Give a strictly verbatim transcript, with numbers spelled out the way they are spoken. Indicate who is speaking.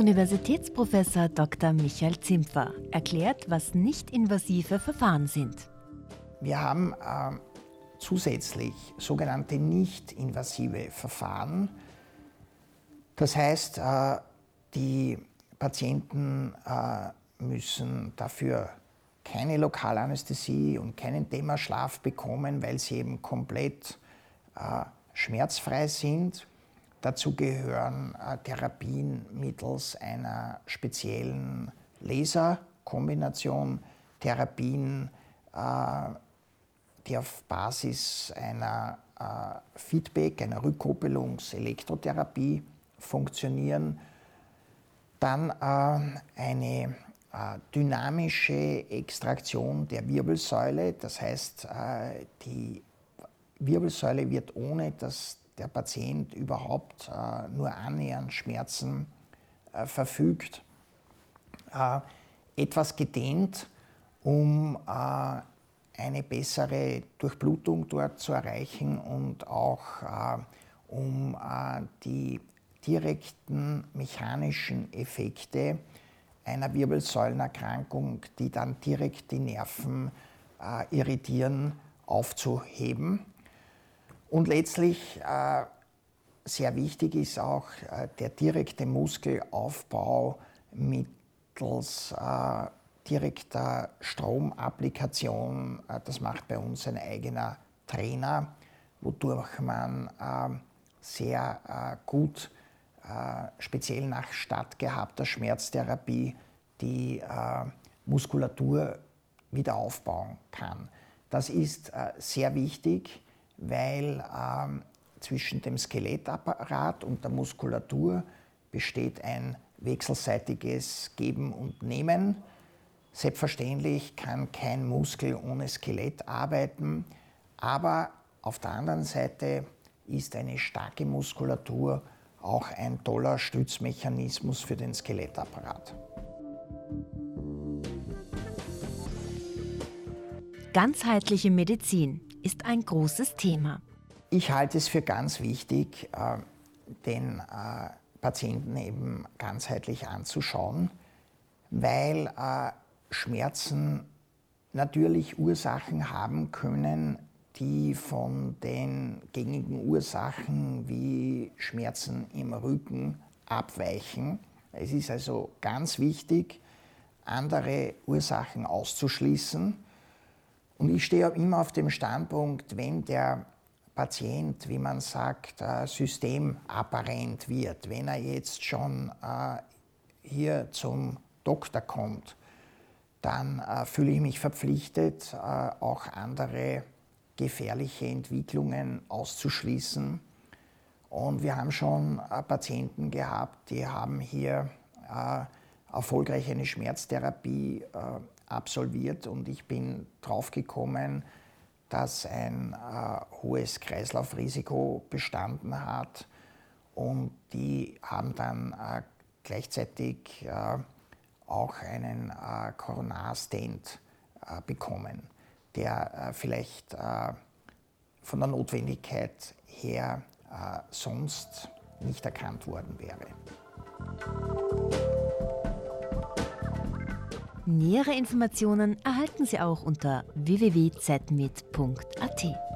Speaker 1: Universitätsprofessor Doktor Michael Zimpfer erklärt, was nicht-invasive Verfahren sind.
Speaker 2: Wir haben äh, zusätzlich sogenannte nicht-invasive Verfahren. Das heißt, äh, die Patienten äh, müssen dafür keine Lokalanästhesie und keinen Dämmerschlaf bekommen, weil sie eben komplett äh, schmerzfrei sind. Dazu gehören äh, Therapien mittels einer speziellen Laserkombination, Therapien, äh, die auf Basis einer äh, Feedback, einer Rückkopplungs-Elektrotherapie funktionieren. Dann äh, eine äh, dynamische Extraktion der Wirbelsäule, das heißt, äh, die Wirbelsäule wird, ohne dass der Patient überhaupt äh, nur annähernd Schmerzen äh, verfügt, äh, etwas gedehnt, um äh, eine bessere Durchblutung dort zu erreichen und auch äh, um äh, die direkten mechanischen Effekte einer Wirbelsäulenerkrankung, die dann direkt die Nerven äh, irritieren, aufzuheben. Und letztlich, äh, sehr wichtig ist auch äh, der direkte Muskelaufbau mittels äh, direkter Stromapplikation. Äh, das macht bei uns ein eigener Trainer, wodurch man äh, sehr äh, gut, äh, speziell nach stattgehabter Schmerztherapie, die äh, Muskulatur wieder aufbauen kann. Das ist äh, sehr wichtig, weil ähm, zwischen dem Skelettapparat und der Muskulatur besteht ein wechselseitiges Geben und Nehmen. Selbstverständlich kann kein Muskel ohne Skelett arbeiten, aber auf der anderen Seite ist eine starke Muskulatur auch ein toller Stützmechanismus für den Skelettapparat.
Speaker 1: Ganzheitliche Medizin ist ein großes Thema.
Speaker 2: Ich halte es für ganz wichtig, äh, den äh, Patienten eben ganzheitlich anzuschauen, weil äh, Schmerzen natürlich Ursachen haben können, die von den gängigen Ursachen wie Schmerzen im Rücken abweichen. Es ist also ganz wichtig, andere Ursachen auszuschließen. Und ich stehe immer auf dem Standpunkt, wenn der Patient, wie man sagt, systemapparent wird, wenn er jetzt schon hier zum Doktor kommt, dann fühle ich mich verpflichtet, auch andere gefährliche Entwicklungen auszuschließen. Und wir haben schon Patienten gehabt, die haben hier erfolgreich eine Schmerztherapie absolviert und ich bin draufgekommen, dass ein äh, hohes Kreislaufrisiko bestanden hat und die haben dann äh, gleichzeitig äh, auch einen äh, Koronarstand äh, bekommen, der äh, vielleicht äh, von der Notwendigkeit her äh, sonst nicht erkannt worden wäre.
Speaker 1: Nähere Informationen erhalten Sie auch unter w w w punkt z mit punkt a t.